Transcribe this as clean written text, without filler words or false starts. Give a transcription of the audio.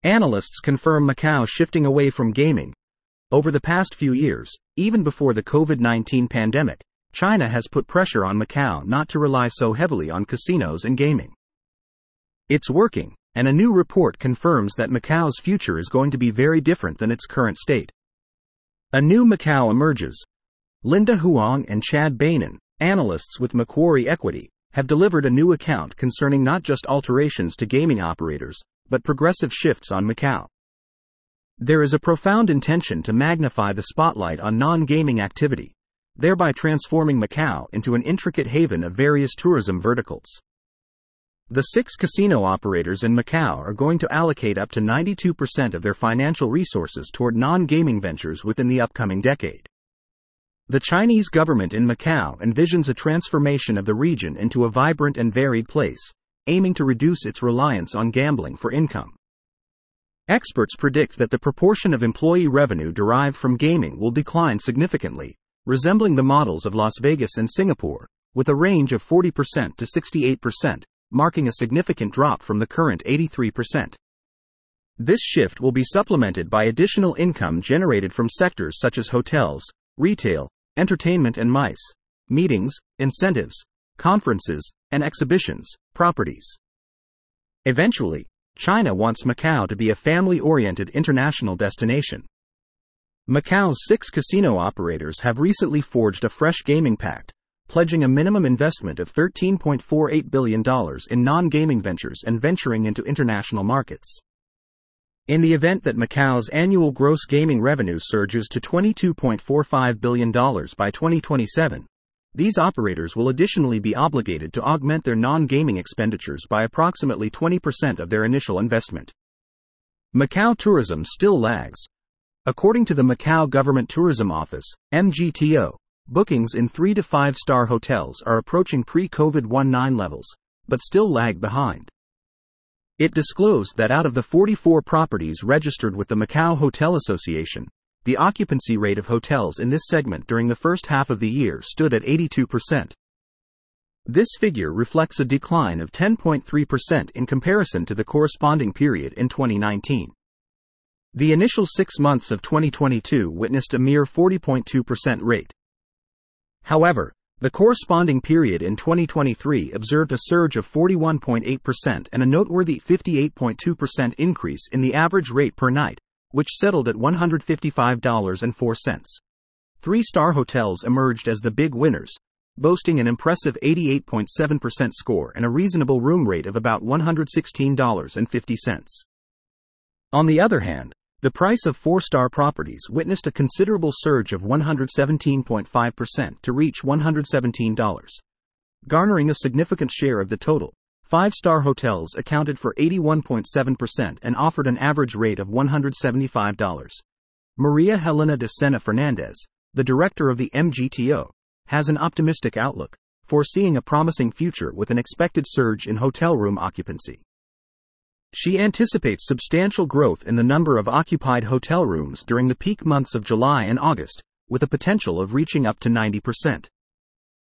Analysts confirm Macau shifting away from gaming. Over the past few years, even before the COVID-19 pandemic, China has put pressure on Macau not to rely so heavily on casinos and gaming. It's working, and a new report confirms that Macau's future is going to be very different than its current state. A new Macau emerges. Linda Huang and Chad Bainan, analysts with Macquarie Equity, have delivered a new account concerning not just alterations to gaming operators, but progressive shifts on Macau. There is a profound intention to magnify the spotlight on non-gaming activity, thereby transforming Macau into an intricate haven of various tourism verticals. The 6 casino operators in Macau are going to allocate up to 92% of their financial resources toward non-gaming ventures within the upcoming decade. The Chinese government in Macau envisions a transformation of the region into a vibrant and varied place, aiming to reduce its reliance on gambling for income. Experts predict that the proportion of employee revenue derived from gaming will decline significantly, resembling the models of Las Vegas and Singapore, with a range of 40% to 68%, marking a significant drop from the current 83%. This shift will be supplemented by additional income generated from sectors such as hotels, retail, entertainment and MICE, meetings, incentives, conferences, and exhibitions, properties. Eventually, China wants Macau to be a family-oriented international destination. Macau's 6 casino operators have recently forged a fresh gaming pact, pledging a minimum investment of $13.48 billion in non-gaming ventures and venturing into international markets. In the event that Macau's annual gross gaming revenue surges to $22.45 billion by 2027, these operators will additionally be obligated to augment their non-gaming expenditures by approximately 20% of their initial investment. Macau tourism still lags. According to the Macau Government Tourism Office, MGTO, bookings in 3 to 5-star hotels are approaching pre-COVID-19 levels, but still lag behind. It disclosed that out of the 44 properties registered with the Macau Hotel Association, the occupancy rate of hotels in this segment during the first half of the year stood at 82%. This figure reflects a decline of 10.3% in comparison to the corresponding period in 2019. The initial 6 months of 2022 witnessed a mere 40.2% rate. However, the corresponding period in 2023 observed a surge of 41.8% and a noteworthy 58.2% increase in the average rate per night, which settled at $155.04. 3-star hotels emerged as the big winners, boasting an impressive 88.7% score and a reasonable room rate of about $116.50. On the other hand, the price of 4-star properties witnessed a considerable surge of 117.5% to reach $117, garnering a significant share of the total. 5-star hotels accounted for 81.7% and offered an average rate of $175. Maria Helena de Sena Fernandez, the director of the MGTO, has an optimistic outlook, foreseeing a promising future with an expected surge in hotel room occupancy. She anticipates substantial growth in the number of occupied hotel rooms during the peak months of July and August, with a potential of reaching up to 90%.